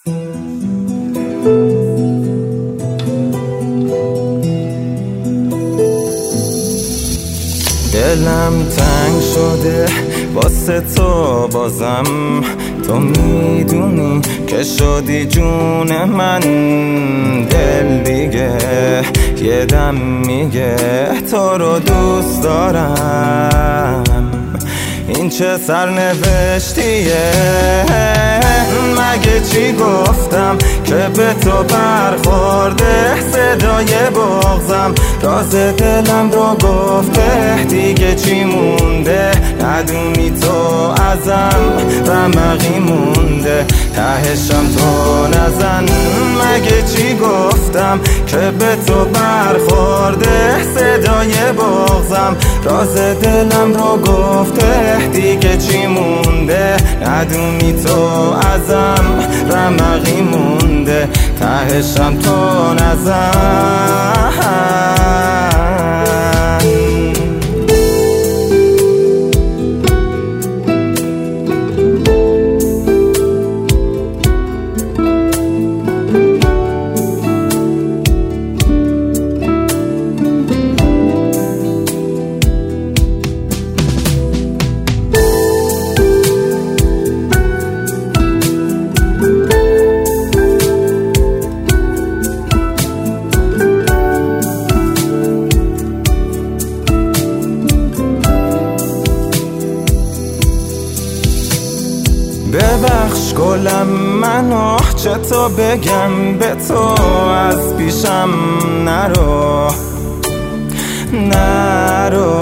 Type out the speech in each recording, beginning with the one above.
دلم تنگ شده واسه تو بازم، تو میدونی که شدی جون من. دل دیگه یه دم میگه تو رو دوست دارم. این چه سرنوشتیه؟ مگه چی گفتم که به تو برخورده؟ صدای بغضم راز دلم رو گفته. دیگه چی مونده؟ ندونی تو ازم رمقی مونده، تهشم تو نزن. مگه چی گفتم که به تو برخورده؟ صدای بغضم راز دلم رو گفته. دیگه چی مونده؟ ندونی تو ازم رمقی مونده، تهشم تو نزن. ببخش گلم منو، چطور بگم به تو از پیشم نرو نرو،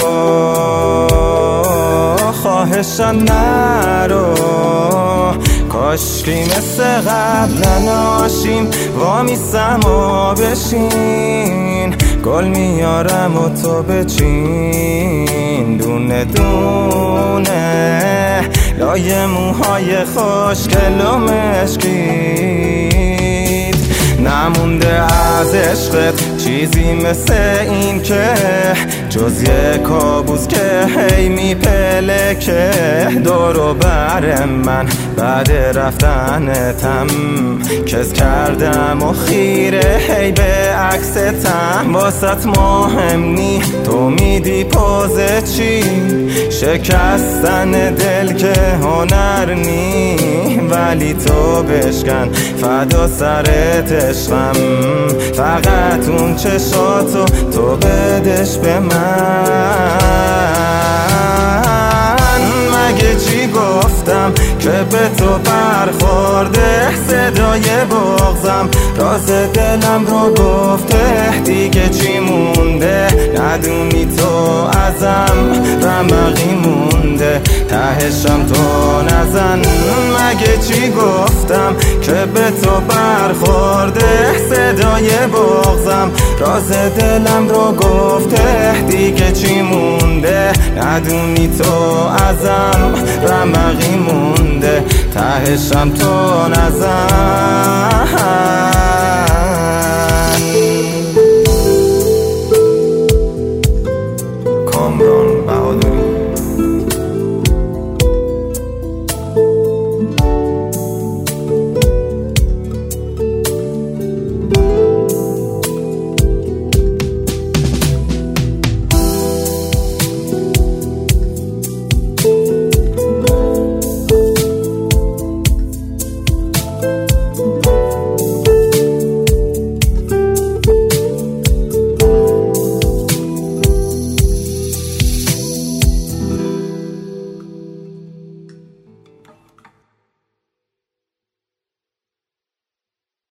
خواهشم نرو. کاشکی مثل قبل نناشیم، وامیستم و بشین. گل میارم و تو بچین دونه دونه، لای موهای خوشگل و مشکید. نمونده از عشقت چیزی مثل این که جز یه کابوس که هی میپلکه دور و بر من. بعد رفتنتم کس کردم و خیره هی به عکستم. واسط مهم نی تو میدی پوزه چی؟ شکستن دل که هنر نی، ولی تو بشکن فدا سرت عشقم. فقط اون چشاتو تو بدش به من. مگه چی گفتم که به تو برخورده؟ صدای بغضم راز دلم رو گفته. دیگه چی مونده؟ ندونی تو ازم رمقی مونده، تهشم تو نزن. مگه چی گفتم که به تو برخورده؟ صدای بغضم راز دلم رو گفته. دیگه چی مونده؟ ندونی تو ازم رمقی مونده، تهشم تو نزن.